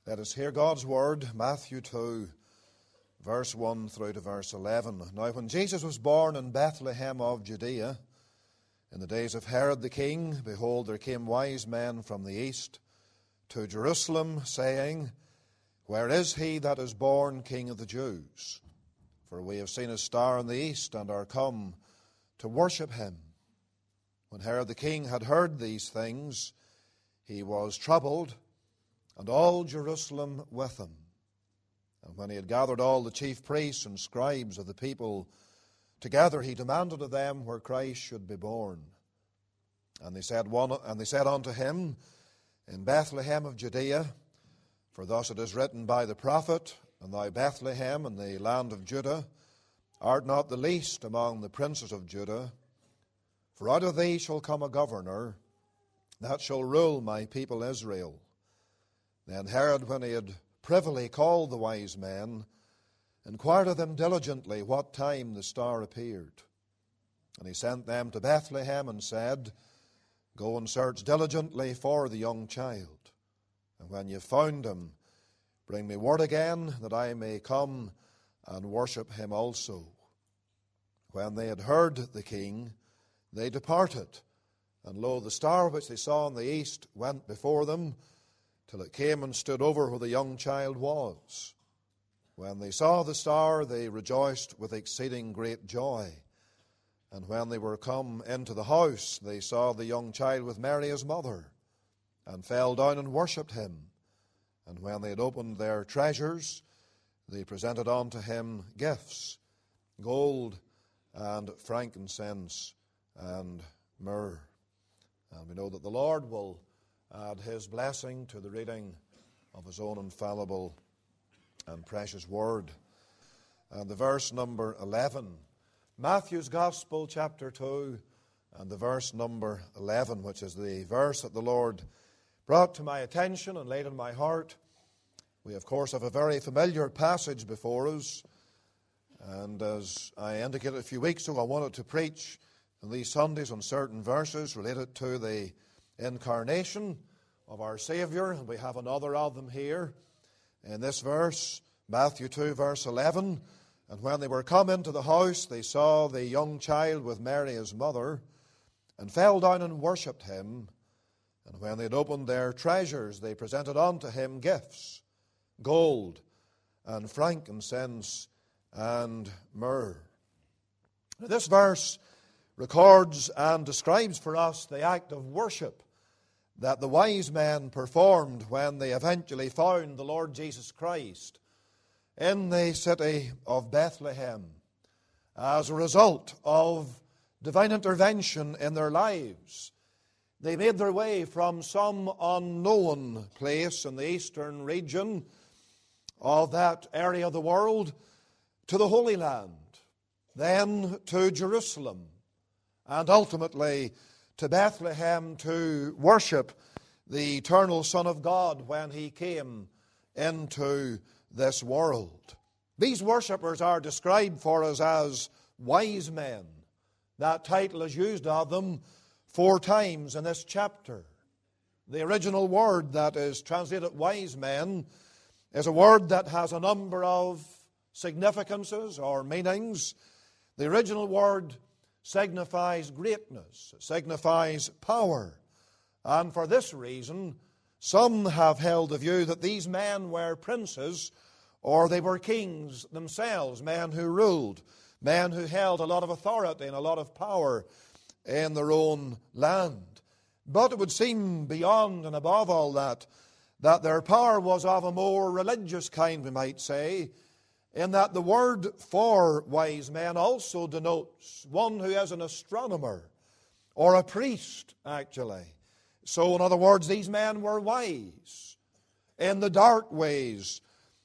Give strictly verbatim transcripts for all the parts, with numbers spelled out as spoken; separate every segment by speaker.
Speaker 1: Let us hear God's word, Matthew two, verse one through to verse eleven. Now when Jesus was born in Bethlehem of Judea, in the days of Herod the king, behold, there came wise men from the east to Jerusalem, saying, Where is he that is born King of the Jews? For we have seen his star in the east, and are come to worship him. When Herod the king had heard these things, he was troubled, and all Jerusalem with him. And when he had gathered all the chief priests and scribes of the people together, he demanded of them where Christ should be born. And they said one, and they said unto him, In Bethlehem of Judea, for thus it is written by the prophet, And thou, Bethlehem, in the land of Judah, art not the least among the princes of Judah, for out of thee shall come a governor that shall rule my people Israel. Then Herod, when he had privily called the wise men, inquired of them diligently what time the star appeared. And he sent them to Bethlehem and said, Go and search diligently for the young child, and when you have found him, bring me word again, that I may come and worship him also. When they had heard the king, they departed, and lo, the star which they saw in the east went before them, till it came and stood over where the young child was. When they saw the star, they rejoiced with exceeding great joy. And when they were come into the house, they saw the young child with Mary his mother, and fell down and worshipped him. And when they had opened their treasures, they presented unto him gifts, gold and frankincense and myrrh. And we know that the Lord will add his blessing to the reading of his own infallible and precious word. And the verse number eleven, Matthew's Gospel, chapter two, and the verse number eleven, which is the verse that the Lord brought to my attention and laid in my heart. We, of course, have a very familiar passage before us. And as I indicated a few weeks ago, I wanted to preach on these Sundays on certain verses related to the incarnation of our Savior. And we have another of them here in this verse, Matthew two, verse eleven. And when they were come into the house, they saw the young child with Mary his mother, and fell down and worshipped him. And when they had opened their treasures, they presented unto him gifts, gold and frankincense and myrrh. Now, this verse records and describes for us the act of worship that the wise men performed when they eventually found the Lord Jesus Christ in the city of Bethlehem as a result of divine intervention in their lives. They made their way from some unknown place in the eastern region of that area of the world to the Holy Land, then to Jerusalem, and ultimately to Bethlehem to worship the eternal Son of God when he came into this world. These worshippers are described for us as wise men. That title is used of them four times in this chapter. The original word that is translated wise men is a word that has a number of significances or meanings. The original word signifies greatness, it signifies power. And for this reason, some have held the view that these men were princes, or they were kings themselves, men who ruled, men who held a lot of authority and a lot of power in their own land. But it would seem beyond and above all that, that their power was of a more religious kind, we might say, in that the word for wise men also denotes one who is an astronomer or a priest, actually. So, in other words, these men were wise in the dark ways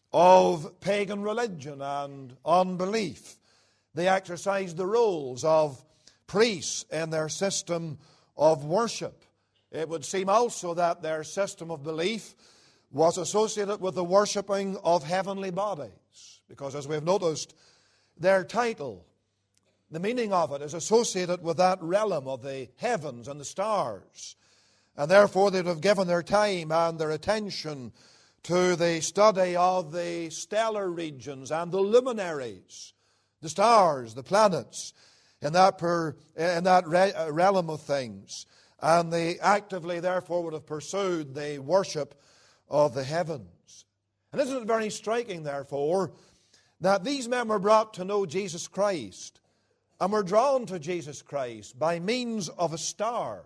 Speaker 1: of pagan religion and unbelief. They exercised the roles of priests in their system of worship. It would seem also that their system of belief was associated with the worshipping of heavenly bodies. Because as we've noticed, their title, the meaning of it, is associated with that realm of the heavens and the stars. And therefore they would have given their time and their attention to the study of the stellar regions and the luminaries, the stars, the planets, in that, per, in that re, uh, realm of things. And they actively, therefore, would have pursued the worship of the heavens. And isn't it very striking, therefore, that these men were brought to know Jesus Christ and were drawn to Jesus Christ by means of a star.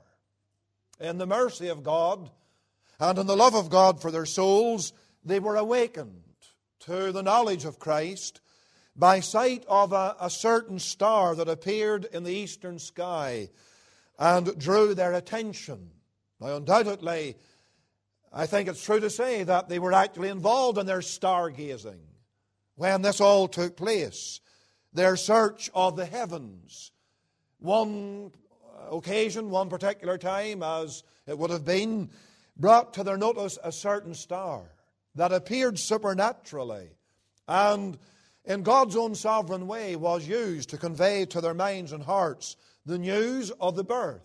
Speaker 1: In the mercy of God and in the love of God for their souls, they were awakened to the knowledge of Christ by sight of a, a certain star that appeared in the eastern sky and drew their attention. Now, undoubtedly, I think it's true to say that they were actually involved in their stargazing when this all took place, their search of the heavens. One occasion, one particular time, as it would have been, brought to their notice a certain star that appeared supernaturally and in God's own sovereign way was used to convey to their minds and hearts the news of the birth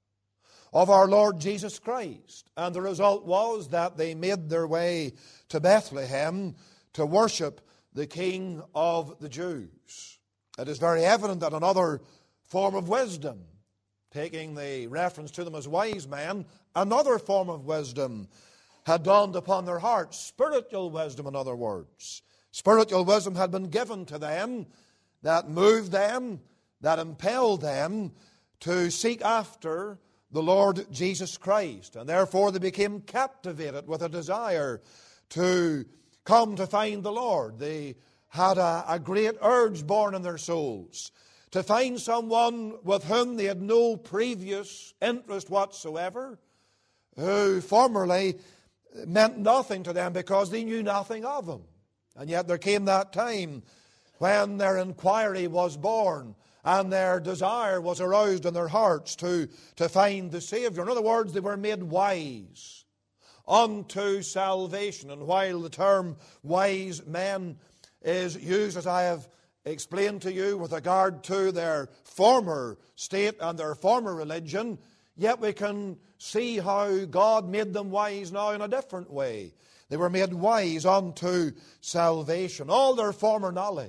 Speaker 1: of our Lord Jesus Christ. And the result was that they made their way to Bethlehem to worship the King of the Jews. It is very evident that another form of wisdom, taking the reference to them as wise men, another form of wisdom had dawned upon their hearts. Spiritual wisdom, in other words. Spiritual wisdom had been given to them that moved them, that impelled them to seek after the Lord Jesus Christ. And therefore they became captivated with a desire to come to find the Lord. They had a, a great urge born in their souls to find someone with whom they had no previous interest whatsoever, who formerly meant nothing to them because they knew nothing of him. And yet there came that time when their inquiry was born and their desire was aroused in their hearts to, to find the Savior. In other words, they were made wise unto salvation. And while the term wise men is used, as I have explained to you, with regard to their former state and their former religion, yet we can see how God made them wise now in a different way. They were made wise unto salvation. All their former knowledge,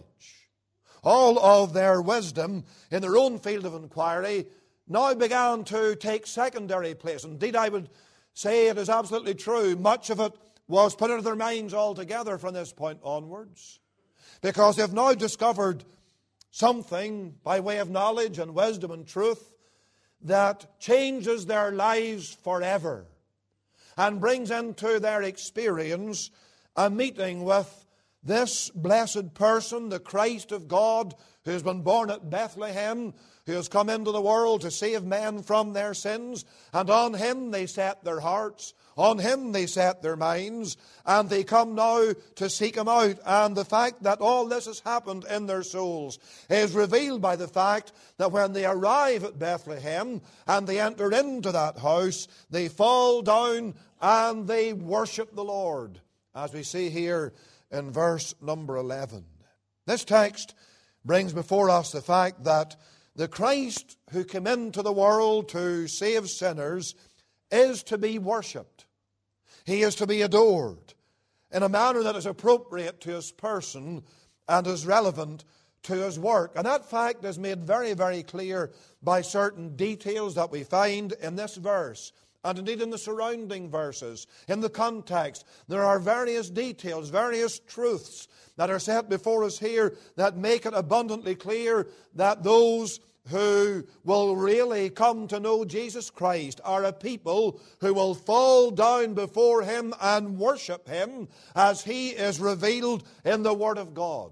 Speaker 1: all of their wisdom in their own field of inquiry now began to take secondary place. Indeed, I would say it is absolutely true. Much of it was put into their minds altogether from this point onwards, because they've now discovered something by way of knowledge and wisdom and truth that changes their lives forever and brings into their experience a meeting with this blessed person, the Christ of God, who has been born at Bethlehem, who has come into the world to save men from their sins. And on him they set their hearts, on him they set their minds, and they come now to seek him out. And the fact that all this has happened in their souls is revealed by the fact that when they arrive at Bethlehem and they enter into that house, they fall down and they worship the Lord, as we see here in verse number eleven. This text brings before us the fact that the Christ who came into the world to save sinners is to be worshipped. He is to be adored in a manner that is appropriate to his person and is relevant to his work. And that fact is made very, very clear by certain details that we find in this verse, and indeed in the surrounding verses. In the context, there are various details, various truths that are set before us here that make it abundantly clear that those who will really come to know Jesus Christ are a people who will fall down before him and worship him as he is revealed in the Word of God.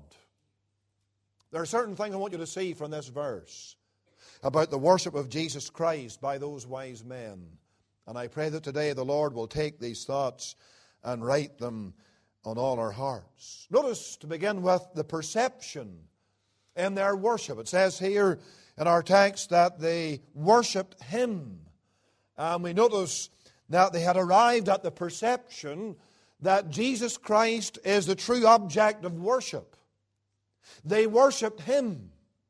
Speaker 1: There are certain things I want you to see from this verse about the worship of Jesus Christ by those wise men. And I pray that today the Lord will take these thoughts and write them on all our hearts. Notice, to begin with, the perception in their worship. It says here in our text that they worshipped him. And we notice that they had arrived at the perception that Jesus Christ is the true object of worship. They worshipped him.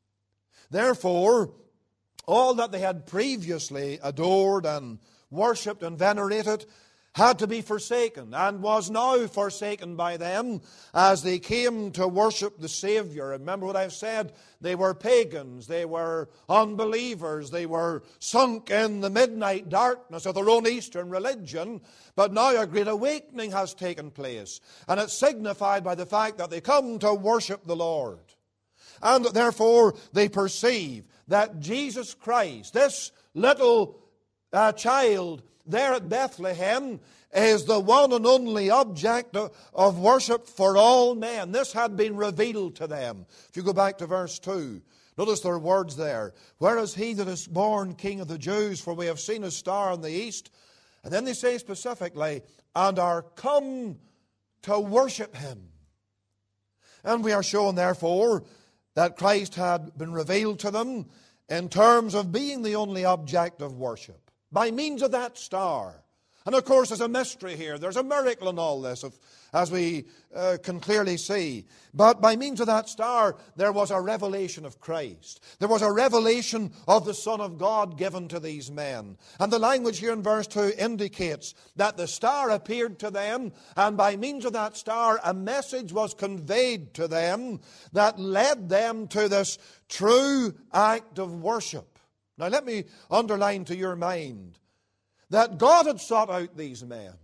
Speaker 1: Therefore, all that they had previously adored and worshipped and venerated had to be forsaken and was now forsaken by them as they came to worship the Savior. Remember what I've said? They were pagans, they were unbelievers, they were sunk in the midnight darkness of their own Eastern religion. But now a great awakening has taken place, and it's signified by the fact that they come to worship the Lord. And therefore they perceive that Jesus Christ, this little uh, child there at Bethlehem, is the one and only object of worship for all men. This had been revealed to them. If you go back to verse two, notice there are words there. Where is he that is born King of the Jews? For we have seen his star in the east. And then they say specifically, and are come to worship him. And we are shown, therefore, that Christ had been revealed to them in terms of being the only object of worship, by means of that star. And of course there's a mystery here. There's a miracle in all this, of, as we uh, can clearly see. But by means of that star, there was a revelation of Christ. There was a revelation of the Son of God given to these men. And the language here in verse two indicates that the star appeared to them, and by means of that star, a message was conveyed to them that led them to this true act of worship. Now let me underline to your mind that God had sought out these men.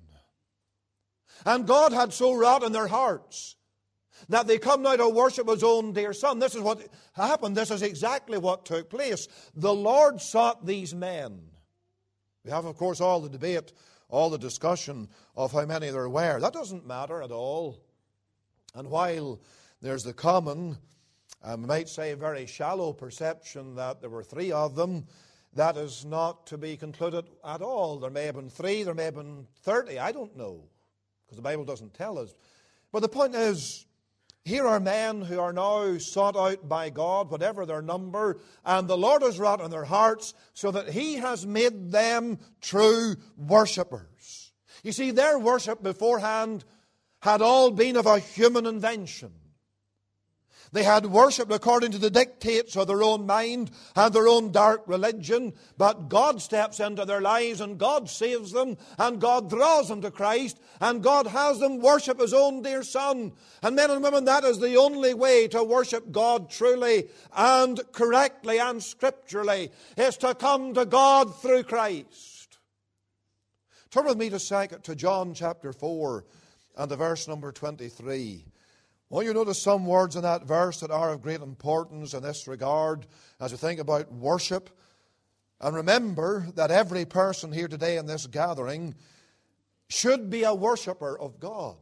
Speaker 1: And God had so wrought in their hearts that they come now to worship His own dear Son. This is what happened. This is exactly what took place. The Lord sought these men. We have, of course, all the debate, all the discussion of how many there were. That doesn't matter at all. And while there's the common, I might say very shallow perception that there were three of them, that is not to be concluded at all. There may have been three, there may have been thirty, I don't know, because the Bible doesn't tell us. But the point is, here are men who are now sought out by God, whatever their number, and the Lord has wrought in their hearts so that He has made them true worshippers. You see, their worship beforehand had all been of a human invention. They had worshipped according to the dictates of their own mind and their own dark religion. But God steps into their lives and God saves them and God draws them to Christ and God has them worship His own dear Son. And men and women, that is the only way to worship God truly and correctly and scripturally, is to come to God through Christ. Turn with me to, second, to John chapter four and the verse number twenty-three. Well, you notice some words in that verse that are of great importance in this regard as we think about worship. And remember that every person here today in this gathering should be a worshipper of God.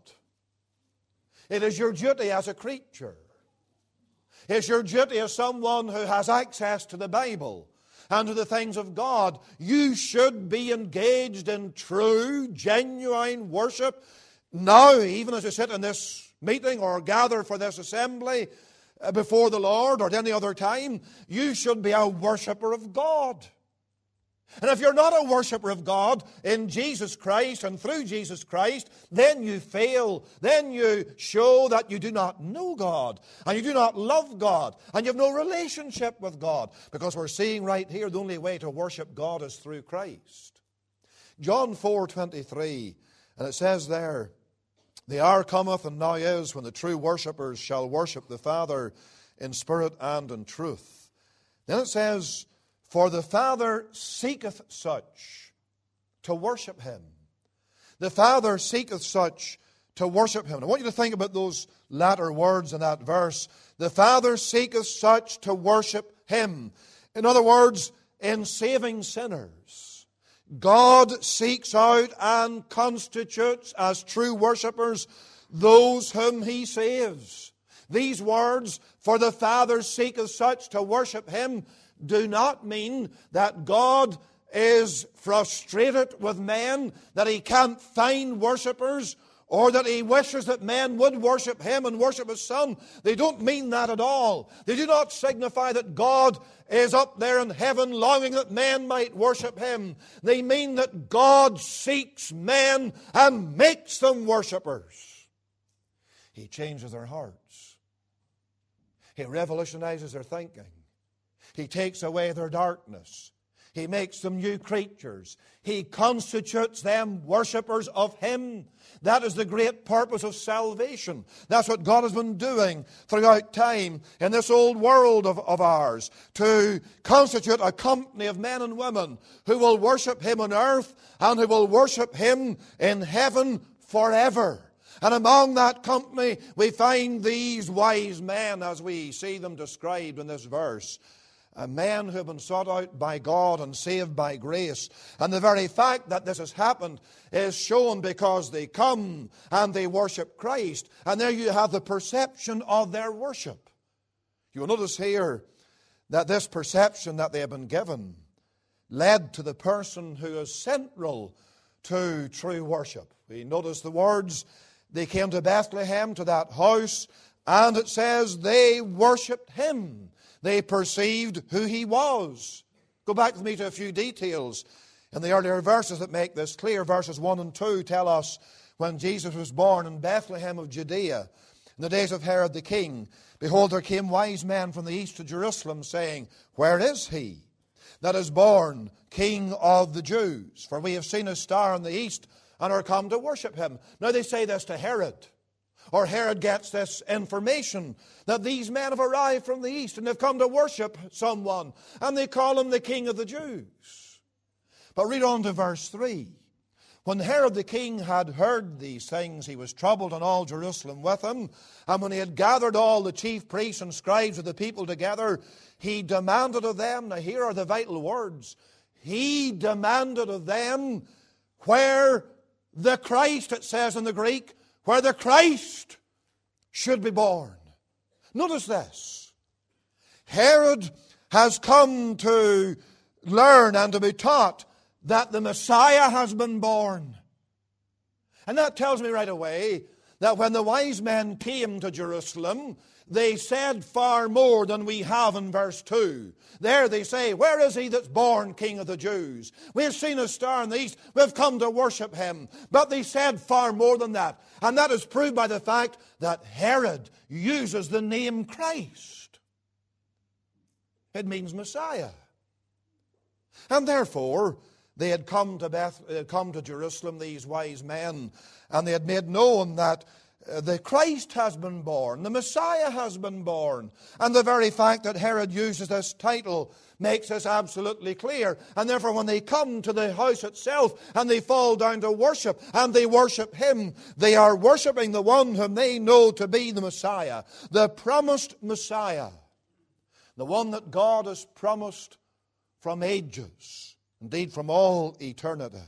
Speaker 1: It is your duty as a creature. It's your duty as someone who has access to the Bible and to the things of God. You should be engaged in true, genuine worship now, even as you sit in this meeting or gather for this assembly before the Lord or at any other time. You should be a worshipper of God. And if you're not a worshipper of God in Jesus Christ and through Jesus Christ, then you fail. Then you show that you do not know God and you do not love God and you have no relationship with God, because we're seeing right here the only way to worship God is through Christ. John four twenty-three, and it says there, "The hour cometh, and now is, when the true worshippers shall worship the Father in spirit and in truth." Then it says, "For the Father seeketh such to worship Him." The Father seeketh such to worship Him. And I want you to think about those latter words in that verse. The Father seeketh such to worship Him. In other words, in saving sinners, God seeks out and constitutes as true worshippers those whom He saves. These words, "for the Father seeketh such to worship Him," do not mean that God is frustrated with men, that He can't find worshippers, or that He wishes that men would worship Him and worship His Son. They don't mean that at all. They do not signify that God is up there in heaven longing that men might worship Him. They mean that God seeks men and makes them worshippers. He changes their hearts. He revolutionizes their thinking. He takes away their darkness. He makes them new creatures. He constitutes them worshippers of Him. That is the great purpose of salvation. That's what God has been doing throughout time in this old world of, of ours, to constitute a company of men and women who will worship Him on earth and who will worship Him in heaven forever. And among that company we find these wise men as we see them described in this verse. Uh, men who have been sought out by God and saved by grace. And the very fact that this has happened is shown because they come and they worship Christ. And there you have the perception of their worship. You will notice here that this perception that they have been given led to the person who is central to true worship. We notice the words, they came to Bethlehem, to that house, and it says they worshipped Him. They perceived who He was. Go back with me to a few details in the earlier verses that make this clear. Verses one and two tell us when Jesus was born in Bethlehem of Judea, in the days of Herod the king, behold, there came wise men from the east to Jerusalem, saying, where is He that is born King of the Jews? For we have seen His star in the east and are come to worship Him. Now they say this to Herod. Or Herod gets this information that these men have arrived from the east and they've come to worship someone. And they call Him the King of the Jews. But read on to verse three. When Herod the king had heard these things, he was troubled, and all Jerusalem with him. And when he had gathered all the chief priests and scribes of the people together, he demanded of them, now here are the vital words, he demanded of them where the Christ, it says in the Greek, where the Christ should be born. Notice this. Herod has come to learn and to be taught that the Messiah has been born. And that tells me right away that when the wise men came to Jerusalem, they said far more than we have in verse two. There they say, where is He that's born King of the Jews? We have seen a star in the east. We've come to worship Him. But they said far more than that. And that is proved by the fact that Herod uses the name Christ. It means Messiah. And therefore, they had come to Beth, they had come to Jerusalem, these wise men, and they had made known that the Christ has been born, the Messiah has been born. And the very fact that Herod uses this title makes this absolutely clear. And therefore when they come to the house itself and they fall down to worship and they worship Him, they are worshiping the one whom they know to be the Messiah, the promised Messiah, the one that God has promised from ages, indeed from all eternity,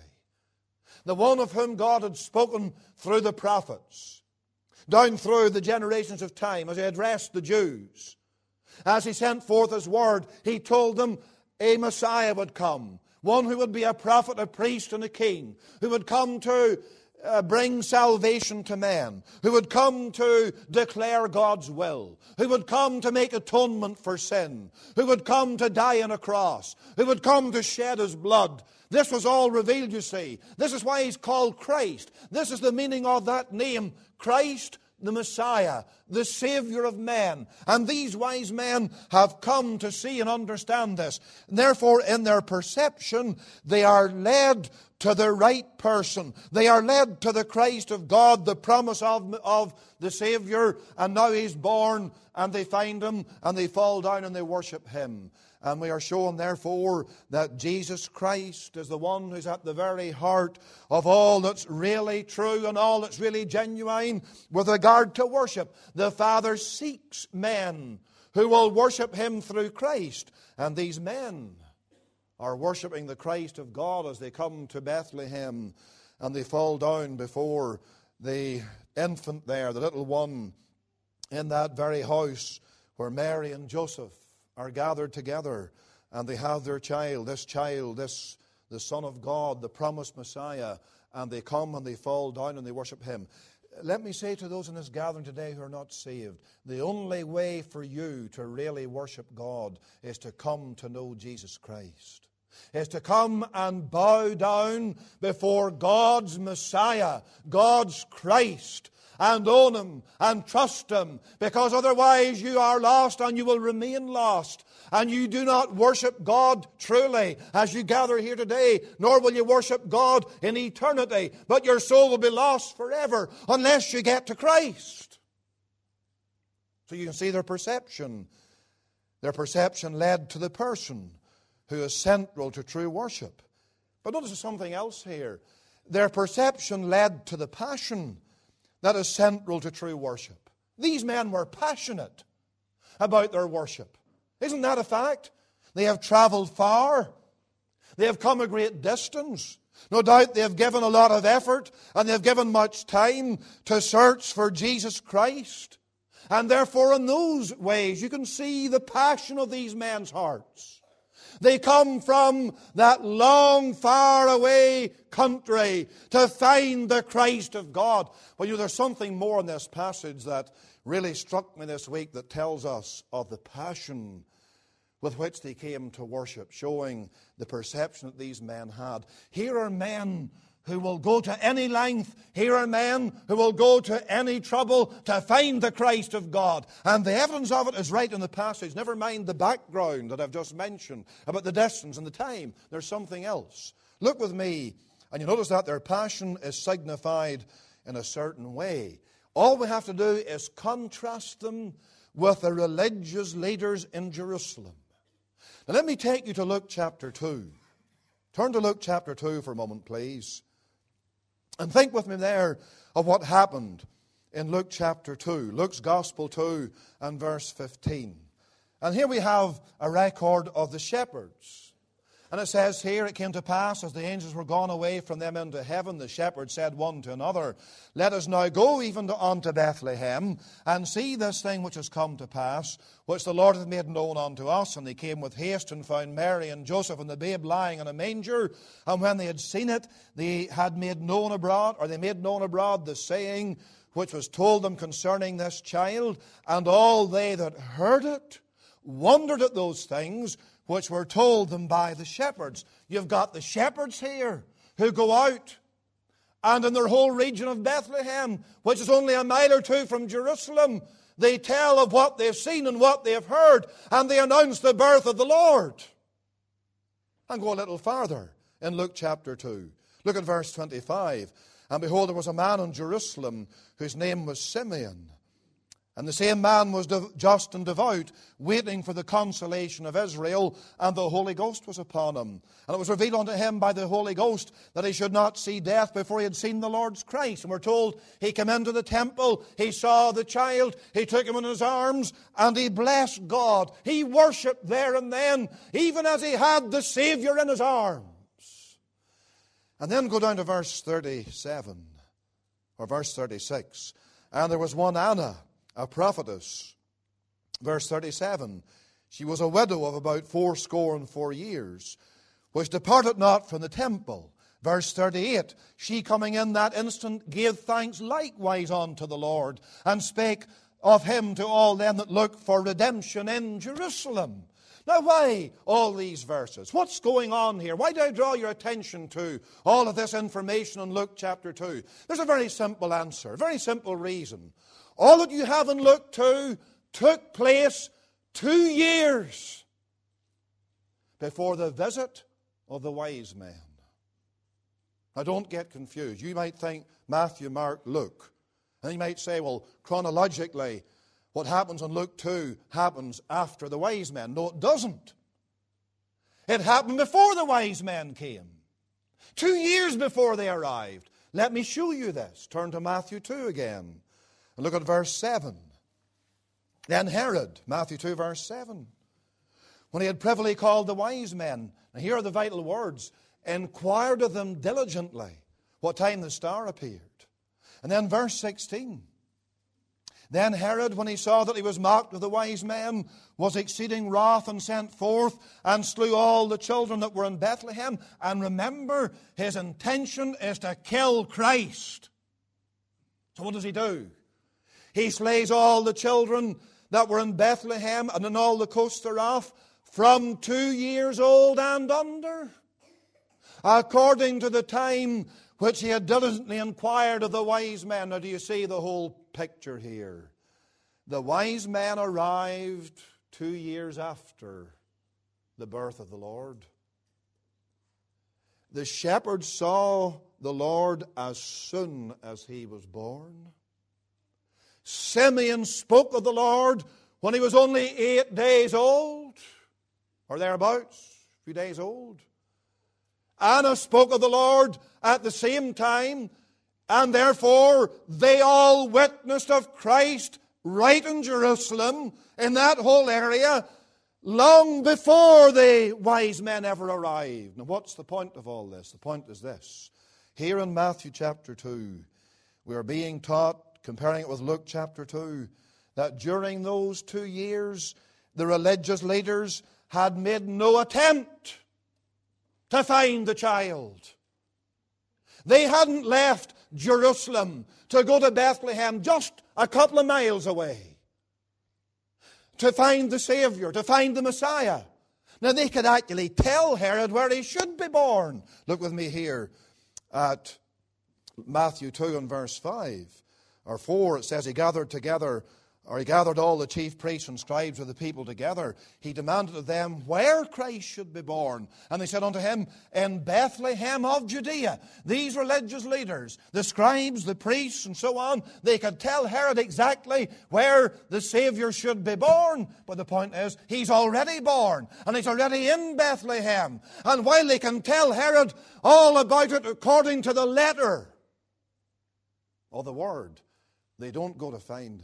Speaker 1: the one of whom God had spoken through the prophets, down through the generations of time, as He addressed the Jews. As He sent forth His word, He told them a Messiah would come. One who would be a prophet, a priest, and a king. Who would come to uh, bring salvation to men. Who would come to declare God's will. Who would come to make atonement for sin. Who would come to die on a cross. Who would come to shed His blood. This was all revealed, you see. This is why He's called Christ. This is the meaning of that name, Christ the Messiah, the Savior of men. And these wise men have come to see and understand this. Therefore, in their perception, they are led to the right person. They are led to the Christ of God, the promise of, of the Savior. And now He's born, and they find Him, and they fall down and they worship Him. And we are shown, therefore, that Jesus Christ is the one who's at the very heart of all that's really true and all that's really genuine with regard to worship. The Father seeks men who will worship Him through Christ. And these men are worshiping the Christ of God as they come to Bethlehem and they fall down before the infant there, the little one in that very house where Mary and Joseph are gathered together, and they have their child, this child, this the Son of God, the promised Messiah, and they come and they fall down and they worship Him. Let me say to those in this gathering today who are not saved, the only way for you to really worship God is to come to know Jesus Christ. Is to come and bow down before God's Messiah, God's Christ, and own Him and trust Him, because otherwise you are lost and you will remain lost. And you do not worship God truly as you gather here today, nor will you worship God in eternity, but your soul will be lost forever unless you get to Christ. So you can see their perception. Their perception led to the person who is central to true worship. But notice something else here. Their perception led to the passion that is central to true worship. These men were passionate about their worship. Isn't that a fact? They have traveled far. They have come a great distance. No doubt they have given a lot of effort and they have given much time to search for Jesus Christ. And therefore in those ways you can see the passion of these men's hearts. They come from that long, far away country to find the Christ of God. Well, you know, there's something more in this passage that really struck me this week that tells us of the passion with which they came to worship, showing the perception that these men had. Here are men who will go to any length. Here are men who will go to any trouble to find the Christ of God. And the evidence of it is right in the passage. Never mind the background that I've just mentioned about the distance and the time. There's something else. Look with me, and you notice that their passion is signified in a certain way. All we have to do is contrast them with the religious leaders in Jerusalem. Now let me take you to Luke chapter two. Turn to Luke chapter two for a moment, please. And think with me there of what happened in Luke chapter two. Luke's Gospel two and verse fifteen. And here we have a record of the shepherds. And it says here, it came to pass, as the angels were gone away from them into heaven, the shepherds said one to another, Let us now go even to, unto Bethlehem, and see this thing which has come to pass, which the Lord hath made known unto us. And they came with haste and found Mary and Joseph and the babe lying in a manger. And when they had seen it, they had made known abroad, or they made known abroad the saying which was told them concerning this child. And all they that heard it wondered at those things which were told them by the shepherds. You've got the shepherds here who go out, and in their whole region of Bethlehem, which is only a mile or two from Jerusalem, they tell of what they've seen and what they've heard, and they announce the birth of the Lord. And go a little farther in Luke chapter two. Look at verse twenty-five. And behold, there was a man in Jerusalem whose name was Simeon. And the same man was just and devout, waiting for the consolation of Israel, and the Holy Ghost was upon him. And it was revealed unto him by the Holy Ghost that he should not see death before he had seen the Lord's Christ. And we're told he came into the temple, he saw the child, he took him in his arms, and he blessed God. He worshipped there and then, even as he had the Savior in his arms. And then go down to verse thirty-seven, or verse thirty-six. And there was one Anna, a prophetess. Verse thirty-seven. She was a widow of about fourscore and four years, which departed not from the temple. Verse thirty-eight. She coming in that instant gave thanks likewise unto the Lord, and spake of him to all them that look for redemption in Jerusalem. Now why all these verses? What's going on here? Why do I draw your attention to all of this information in Luke chapter two? There's a very simple answer, a very simple reason. All that you have in Luke two took place two years before the visit of the wise men. Now don't get confused. You might think Matthew, Mark, Luke. And you might say, well, chronologically, what happens in Luke two happens after the wise men. No, it doesn't. It happened before the wise men came. Two years before they arrived. Let me show you this. Turn to Matthew two again. And look at verse seven. Then Herod, Matthew two, verse seven. When he had privily called the wise men, and here are the vital words, inquired of them diligently what time the star appeared. And then verse sixteen. Then Herod, when he saw that he was mocked of the wise men, was exceeding wroth, and sent forth and slew all the children that were in Bethlehem. And remember, his intention is to kill Christ. So what does he do? He slays all the children that were in Bethlehem and in all the coasts thereof, from two years old and under, according to the time which he had diligently inquired of the wise men. Now, do you see the whole picture here? The wise men arrived two years after the birth of the Lord. The shepherds saw the Lord as soon as he was born. Simeon spoke of the Lord when he was only eight days old, or thereabouts, a few days old. Anna spoke of the Lord at the same time, and therefore they all witnessed of Christ right in Jerusalem, in that whole area, long before the wise men ever arrived. Now, what's the point of all this? The point is this. Here in Matthew chapter two, we are being taught, comparing it with Luke chapter two, that during those two years, the religious leaders had made no attempt to find the child. They hadn't left Jerusalem to go to Bethlehem, just a couple of miles away, to find the Savior, to find the Messiah. Now, they could actually tell Herod where he should be born. Look with me here at Matthew two and verse five or four. It says, he gathered together, or he gathered all the chief priests and scribes of the people together. He demanded of them where Christ should be born. And they said unto him, in Bethlehem of Judea. These religious leaders, the scribes, the priests, and so on, they could tell Herod exactly where the Savior should be born. But the point is, he's already born, and he's already in Bethlehem. And while they can tell Herod all about it according to the letter of the word, they don't go to find him.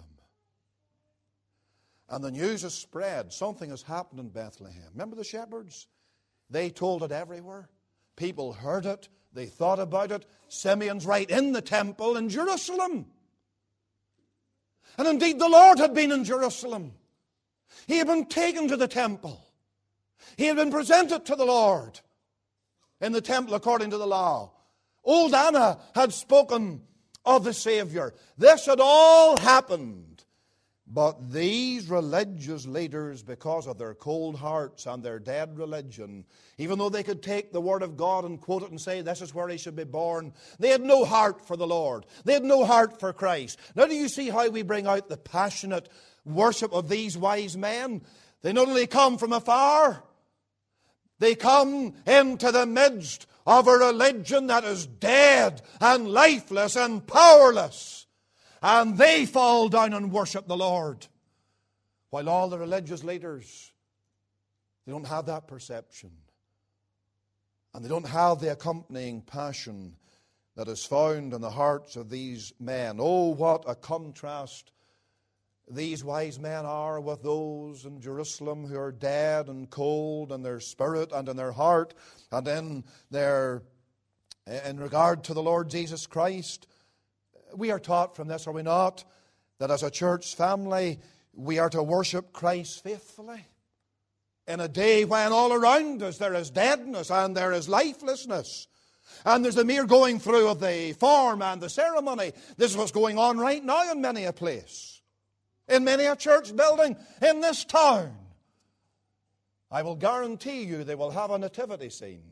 Speaker 1: And the news is spread. Something has happened in Bethlehem. Remember the shepherds? They told it everywhere. People heard it. They thought about it. Simeon's right in the temple in Jerusalem. And indeed the Lord had been in Jerusalem. He had been taken to the temple. He had been presented to the Lord in the temple according to the law. Old Anna had spoken of the Savior. This had all happened. But these religious leaders, because of their cold hearts and their dead religion, even though they could take the Word of God and quote it and say, this is where he should be born, they had no heart for the Lord. They had no heart for Christ. Now, do you see how we bring out the passionate worship of these wise men? They not only come from afar, they come into the midst of a religion that is dead and lifeless and powerless. And they fall down and worship the Lord. While all the religious leaders, they don't have that perception. And they don't have the accompanying passion that is found in the hearts of these men. Oh, what a contrast these wise men are with those in Jerusalem who are dead and cold in their spirit and in their heart and in their, in regard to the Lord Jesus Christ. We are taught from this, are we not, that as a church family, we are to worship Christ faithfully. In a day when all around us there is deadness and there is lifelessness. And there's the mere going through of the form and the ceremony. This is what's going on right now in many a place. In many a church building in this town. I will guarantee you they will have a nativity scene,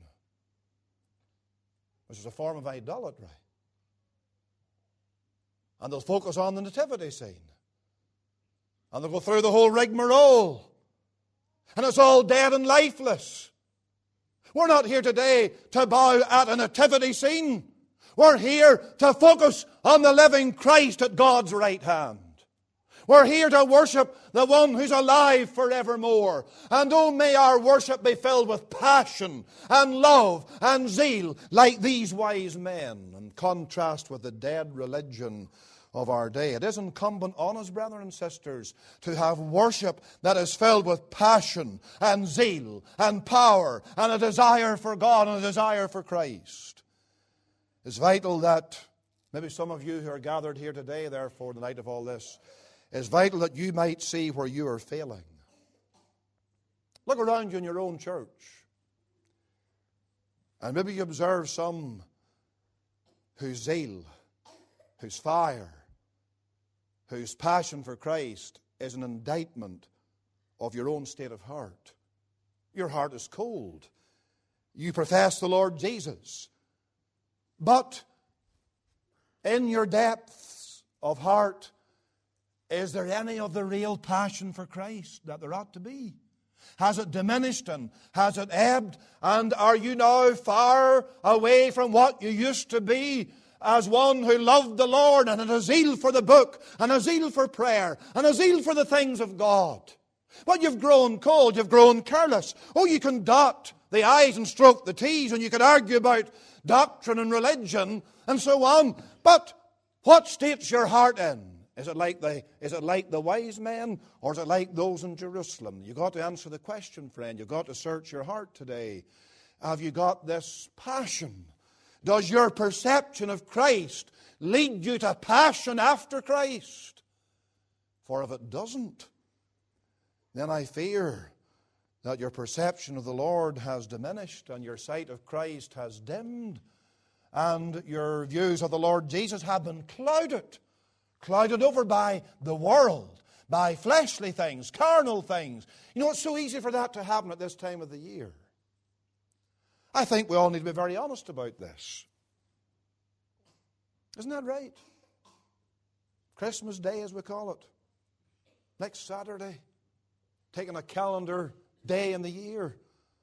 Speaker 1: which is a form of idolatry. And they'll focus on the nativity scene. And they'll go through the whole rigmarole. And it's all dead and lifeless. We're not here today to bow at a nativity scene. We're here to focus on the living Christ at God's right hand. We're here to worship the one who's alive forevermore. And oh, may our worship be filled with passion and love and zeal like these wise men, in contrast with the dead religion of our day. It is incumbent on us, brethren and sisters, to have worship that is filled with passion and zeal and power and a desire for God and a desire for Christ. It's vital that, maybe some of you who are gathered here today, therefore, the night of all this, it's vital that you might see where you are failing. Look around you in your own church. And maybe you observe some whose zeal, whose fire, whose passion for Christ is an indictment of your own state of heart. Your heart is cold. You profess the Lord Jesus, but in your depths of heart, is there any of the real passion for Christ that there ought to be? Has it diminished and has it ebbed? And are you now far away from what you used to be as one who loved the Lord and had a zeal for the book and a zeal for prayer and a zeal for the things of God? But you've grown cold, you've grown careless. Oh, you can dot the I's and stroke the T's, and you can argue about doctrine and religion and so on. But what state's your heart in? Is it like the, is it like the wise men, or is it like those in Jerusalem? You've got to answer the question, friend. You've got to search your heart today. Have you got this passion? Does your perception of Christ lead you to passion after Christ? For if it doesn't, then I fear that your perception of the Lord has diminished and your sight of Christ has dimmed and your views of the Lord Jesus have been clouded. Clouded over by the world, by fleshly things, carnal things. You know, it's so easy for that to happen at this time of the year. I think we all need to be very honest about this. Isn't that right? Christmas Day, as we call it. Next Saturday. Taking a calendar day in the year.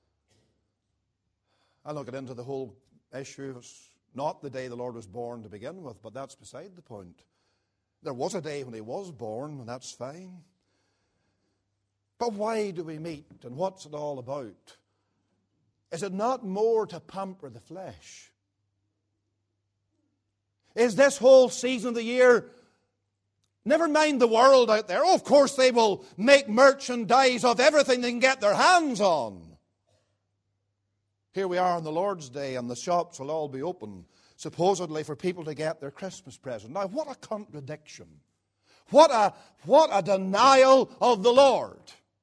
Speaker 1: I'll not get into the whole issue. It's not the day the Lord was born to begin with, but that's beside the point. There was a day when He was born, and that's fine. But why do we meet, and what's it all about? Is it not more to pamper the flesh? Is this whole season of the year, never mind the world out there, oh, of course they will make merchandise of everything they can get their hands on. Here we are on the Lord's Day, and the shops will all be open, supposedly for people to get their Christmas present. Now, what a contradiction. What a, what a denial of the Lord.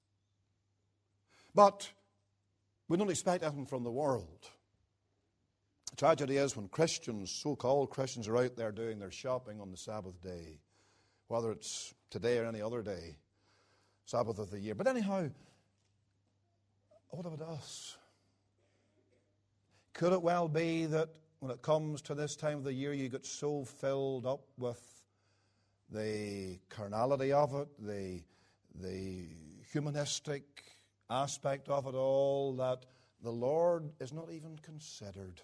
Speaker 1: But we don't expect anything from the world. The tragedy is when Christians, so-called Christians, are out there doing their shopping on the Sabbath day, whether it's today or any other day, Sabbath of the year. But anyhow, what about us? Could it well be that when it comes to this time of the year, you get so filled up with the carnality of it, the, the humanistic aspect of it all, that the Lord is not even considered.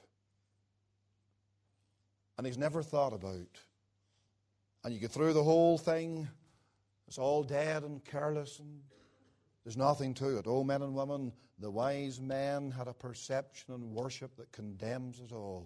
Speaker 1: And He's never thought about. And you get through the whole thing, it's all dead and careless, and there's nothing to it. Oh, men and women, the wise men had a perception and worship that condemns it all.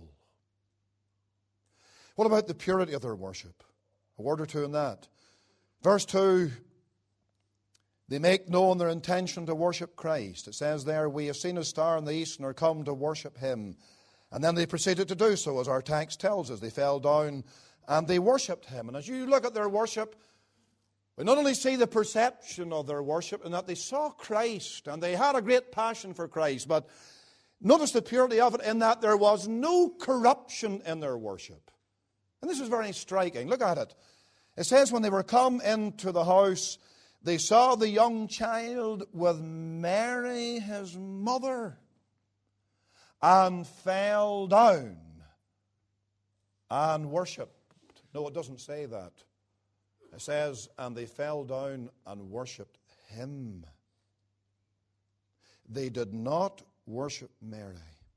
Speaker 1: What about the purity of their worship? A word or two on that. Verse two, they make known their intention to worship Christ. It says there, we have seen a star in the east and are come to worship Him. And then they proceeded to do so, as our text tells us. They fell down and they worshipped Him. And as you look at their worship, we not only see the perception of their worship in that they saw Christ and they had a great passion for Christ, but notice the purity of it in that there was no corruption in their worship. And this is very striking. Look at it. It says, when they were come into the house, they saw the young child with Mary, his mother, and fell down and worshipped. No, it doesn't say that. It says, and they fell down and worshipped Him. They did not worship Mary.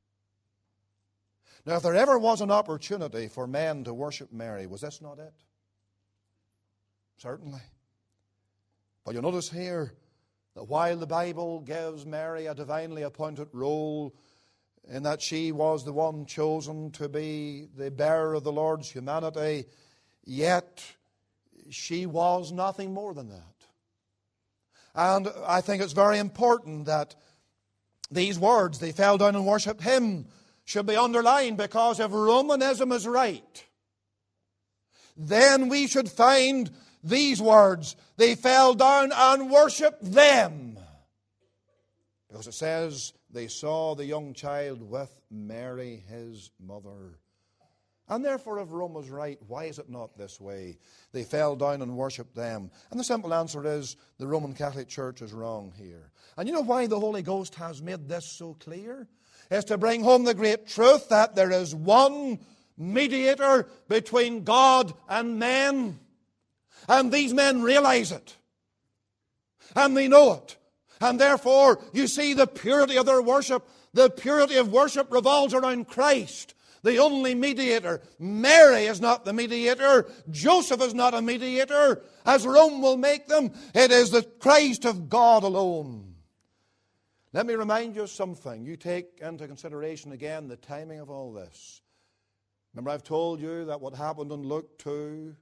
Speaker 1: Now, if there ever was an opportunity for men to worship Mary, was this not it? Certainly. But you'll notice here that while the Bible gives Mary a divinely appointed role in that she was the one chosen to be the bearer of the Lord's humanity, yet she was nothing more than that. And I think it's very important that these words, they fell down and worshipped Him, should be underlined, because if Romanism is right, then we should find these words, they fell down and worshipped them. Because it says, they saw the young child with Mary, his mother. And therefore, if Rome was right, why is it not this way? They fell down and worshipped them. And the simple answer is, the Roman Catholic Church is wrong here. And you know why the Holy Ghost has made this so clear? Is to bring home the great truth that there is one mediator between God and men. And these men realize it. And they know it. And therefore, you see the purity of their worship. The purity of worship revolves around Christ, the only mediator. Mary is not the mediator. Joseph is not a mediator, as Rome will make them. It is the Christ of God alone. Let me remind you of something. You take into consideration again the timing of all this. Remember, I've told you that what happened in Luke two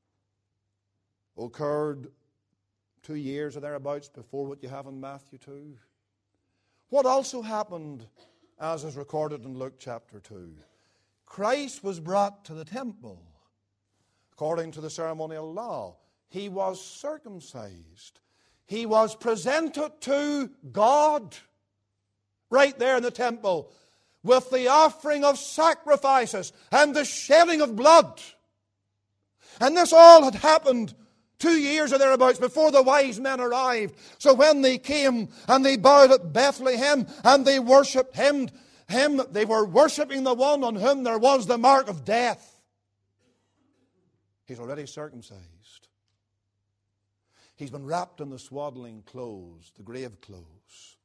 Speaker 1: occurred two years or thereabouts before what you have in Matthew two. What also happened, as is recorded in Luke chapter two? Christ was brought to the temple according to the ceremonial law. He was circumcised. He was presented to God right there in the temple with the offering of sacrifices and the shedding of blood. And this all had happened two years or thereabouts before the wise men arrived. So when they came and they bowed at Bethlehem and they worshipped him, him, they were worshipping the one on whom there was the mark of death. He's already circumcised. He's been wrapped in the swaddling clothes, the grave clothes.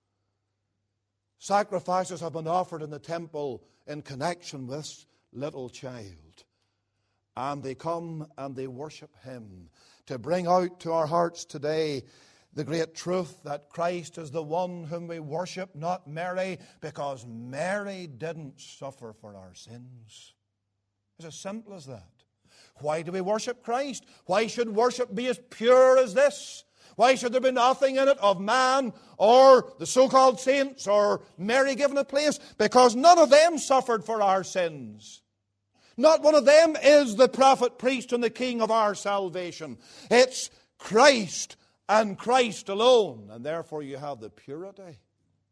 Speaker 1: Sacrifices have been offered in the temple in connection with this little child. And they come and they worship him, to bring out to our hearts today the great truth that Christ is the one whom we worship, not Mary, because Mary didn't suffer for our sins. It's as simple as that. Why do we worship Christ? Why should worship be as pure as this? Why should there be nothing in it of man or the so-called saints or Mary given a place? Because none of them suffered for our sins. Not one of them is the prophet, priest, and the king of our salvation. It's Christ and Christ alone. And therefore you have the purity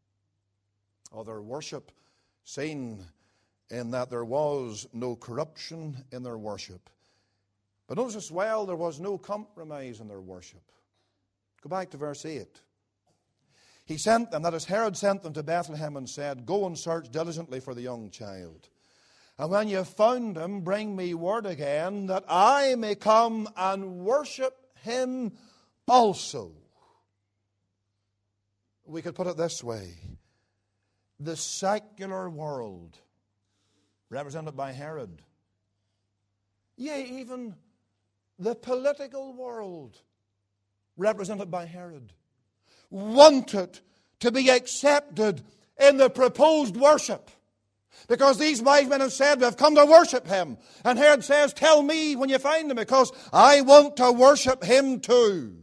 Speaker 1: of their worship seen in that there was no corruption in their worship. But notice as well, there was no compromise in their worship. Go back to verse eight. He sent them, that is, Herod sent them to Bethlehem and said, "Go and search diligently for the young child. And when you have found him, bring me word again, that I may come and worship him also." We could put it this way. The secular world, represented by Herod, yea, even the political world, represented by Herod, wanted to be accepted in the proposed worship. Because these wise men have said, "We've come to worship him." And Herod says, "Tell me when you find him, because I want to worship him too."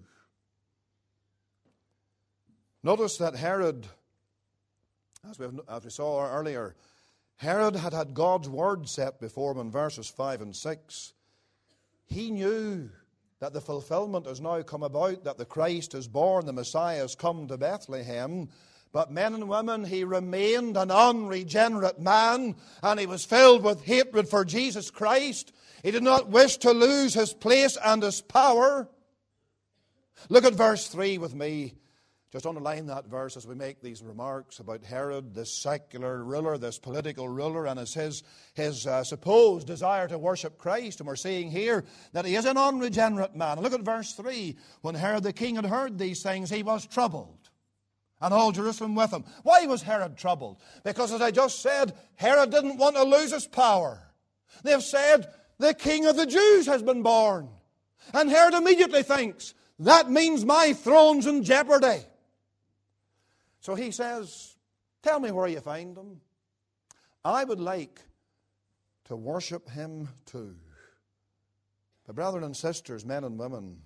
Speaker 1: Notice that Herod, as we, as we saw earlier, Herod had had God's word set before him in verses five and six. He knew that the fulfillment has now come about, that the Christ is born, the Messiah has come to Bethlehem. But men and women, he remained an unregenerate man, and he was filled with hatred for Jesus Christ. He did not wish to lose his place and his power. Look at verse three with me. Just underline that verse as we make these remarks about Herod, this secular ruler, this political ruler, and his, his, his uh, supposed desire to worship Christ. And we're seeing here that he is an unregenerate man. And look at verse three. When Herod the king had heard these things, he was troubled, and all Jerusalem with him. Why was Herod troubled? Because, as I just said, Herod didn't want to lose his power. They've said, "The King of the Jews has been born." And Herod immediately thinks, that means my throne's in jeopardy. So he says, "Tell me where you find him. I would like to worship him too." But brethren and sisters, men and women,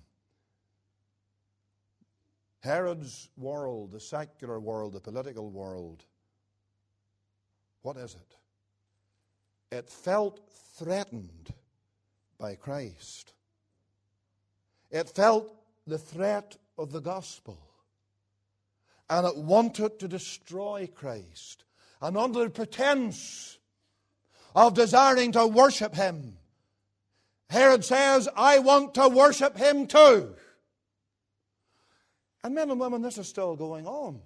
Speaker 1: Herod's world, the secular world, the political world, what is it? It felt threatened by Christ. It felt the threat of the gospel. And it wanted to destroy Christ. And under the pretense of desiring to worship him, Herod says, "I want to worship him too." And men and women, this is still going on.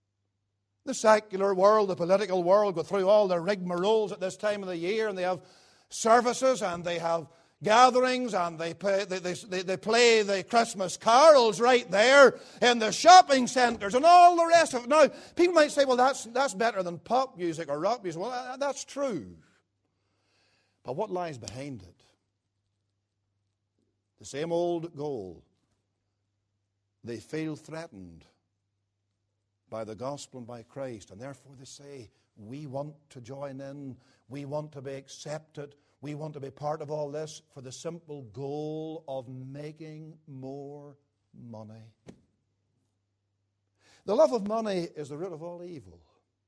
Speaker 1: The secular world, the political world, go through all their rigmaroles at this time of the year, and they have
Speaker 2: services and they have gatherings and they play, they, they, they play the Christmas carols right there in the shopping centres and all the rest of it. Now, people might say, well, that's, that's better than pop music or rock music. Well, that's true. But what lies behind it? The same old goal. They feel threatened by the gospel and by Christ, and therefore they say, we want to join in, we want to be accepted, we want to be part of all this for the simple goal of making more money. The love of money is the root of all evil.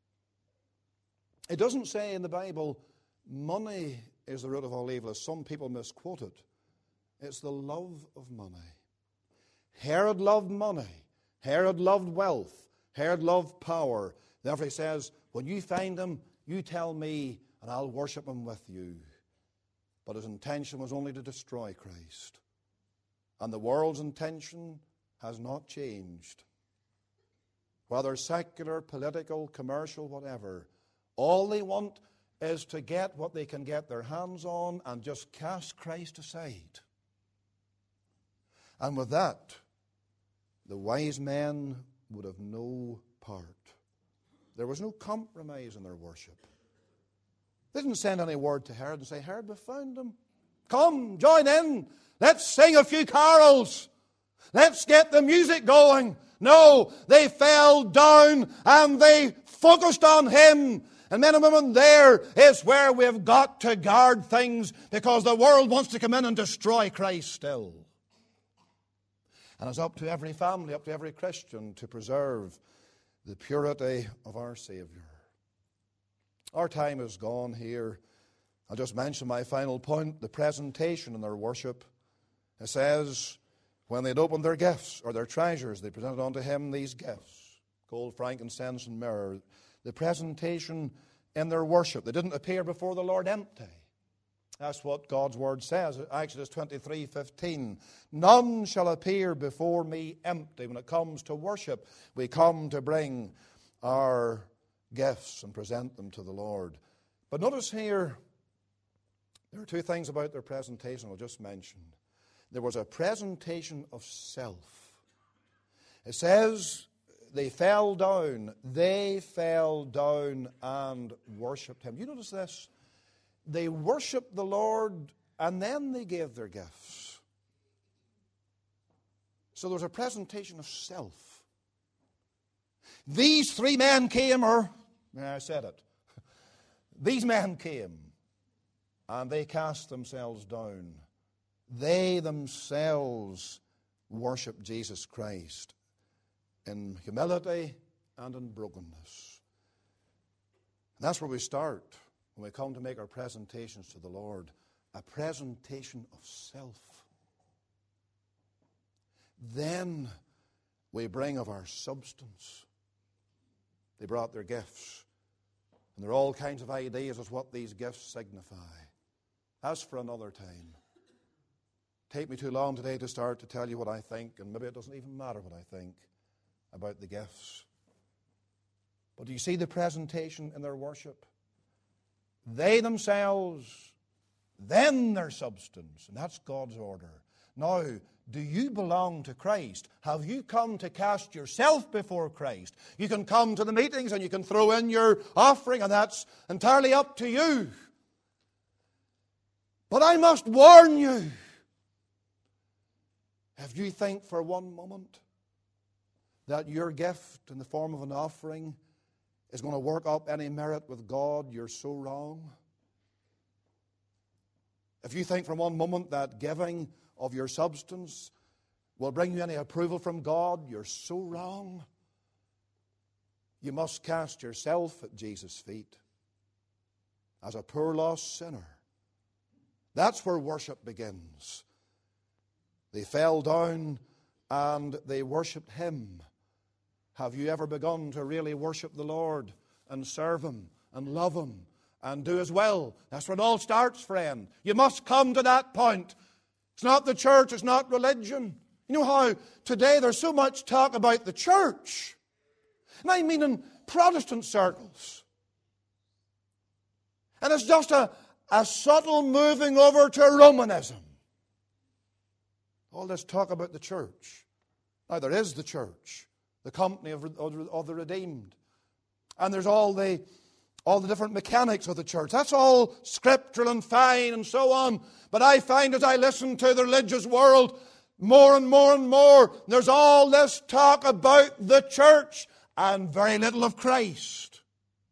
Speaker 2: It doesn't say in the Bible, money is the root of all evil, as some people misquote it. It's the love of money. Herod loved money. Herod loved wealth. Herod loved power. Therefore he says, when you find him, you tell me, and I'll worship him with you. But his intention was only to destroy Christ. And the world's intention has not changed. Whether secular, political, commercial, whatever, all they want is to get what they can get their hands on and just cast Christ aside. And with that, the wise men would have no part. There was no compromise in their worship. They didn't send any word to Herod and say, Herod, we found him. Come, join in. Let's sing a few carols. Let's get the music going. No, they fell down and they focused on him. And men and women, there is where we've got to guard things, because the world wants to come in and destroy Christ still. And it's up to every family, up to every Christian to preserve the purity of our Savior. Our time is gone here. I'll just mention my final point, the presentation in their worship. It says, when they'd opened their gifts or their treasures, they presented unto him these gifts, gold, frankincense, and myrrh. The presentation in their worship. They didn't appear before the Lord empty. That's what God's Word says, Exodus twenty-three fifteen. None shall appear before me empty. When it comes to worship, we come to bring our gifts and present them to the Lord. But notice here, there are two things about their presentation I'll just mention. There was a presentation of self. It says they fell down. They fell down and worshipped him. You notice this? They worshipped the Lord and then they gave their gifts. So there was a presentation of self. These three men came, or, I said it, these men came and they cast themselves down. They themselves worshiped Jesus Christ in humility and in brokenness. And that's where we start when we come to make our presentations to the Lord. A presentation of self. Then we bring of our substance. They brought their gifts. And there are all kinds of ideas as what these gifts signify. As for another time. Take me too long today to start to tell you what I think, and maybe it doesn't even matter what I think about the gifts. But do you see the presentation in their worship? They themselves, then their substance, and that's God's order. Now, do you belong to Christ? Have you come to cast yourself before Christ? You can come to the meetings and you can throw in your offering, and that's entirely up to you. But I must warn you, if you think for one moment that your gift in the form of an offering is going to work up any merit with God, you're so wrong. If you think for one moment that giving of your substance will bring you any approval from God, you're so wrong. You must cast yourself at Jesus' feet as a poor lost sinner. That's where worship begins. They fell down and they worshipped him. Have you ever begun to really worship the Lord and serve him and love him and do his will? That's where it all starts, friend. You must come to that point. It's not the church, it's not religion. You know how today there's so much talk about the church. And I mean in Protestant circles. And it's just a, a subtle moving over to Romanism. All this talk about the church. Now, there is the church, the company of, of, of the redeemed. And there's all the, all the different mechanics of the church. That's all scriptural and fine and so on. But I find as I listen to the religious world, more and more and more, there's all this talk about the church and very little of Christ.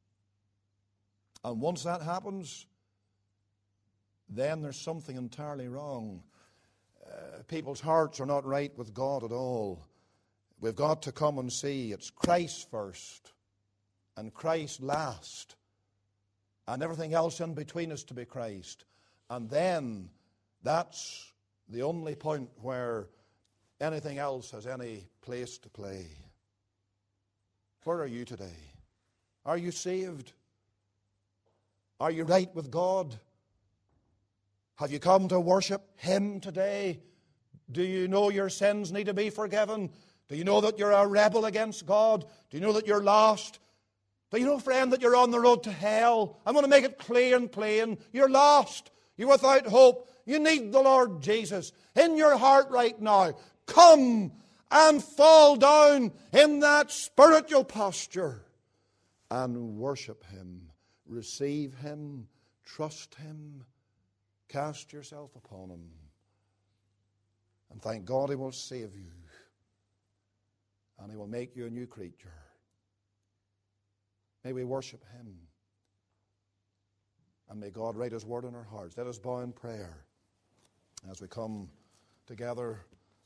Speaker 2: And once that happens, then there's something entirely wrong. Uh, people's hearts are not right with God at all. We've got to come and see it's Christ first and Christ last, and everything else in between is to be Christ. And then that's the only point where anything else has any place to play. Where are you today? Are you saved? Are you right with God? Have you come to worship Him today? Do you know your sins need to be forgiven? Do you know that you're a rebel against God? Do you know that you're lost? Do you know, friend, that you're on the road to hell? I'm going to make it clear and plain. You're lost. You're without hope. You need the Lord Jesus in your heart right now. Come and fall down in that spiritual posture and worship Him. Receive Him. Trust Him. Cast yourself upon Him. And thank God He will save you. And He will make you a new creature. May we worship Him. And may God write His word in our hearts. Let us bow in prayer as we come together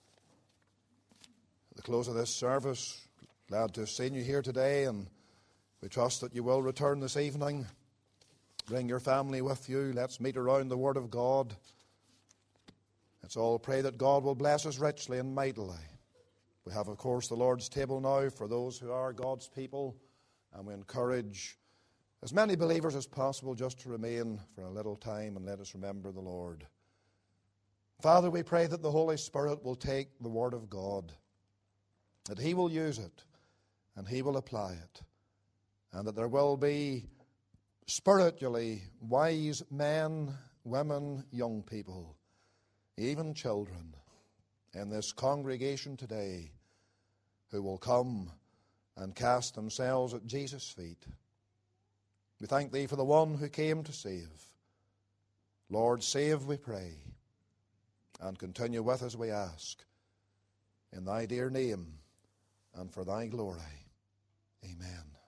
Speaker 2: at the close of this service. Glad to have seen you here today, and we trust that you will return this evening. Bring your family with you. Let's meet around the Word of God. Let's all pray that God will bless us richly and mightily. We have, of course, the Lord's table now for those who are God's people, and we encourage as many believers as possible just to remain for a little time and let us remember the Lord. Father, we pray that the Holy Spirit will take the Word of God, that He will use it and He will apply it, and that there will be spiritually wise men, women, young people, even children in this congregation today who will come and cast themselves at Jesus' feet. We thank Thee for the one who came to save. Lord, save, we pray, and continue with us, we ask, in Thy dear name and for Thy glory. Amen.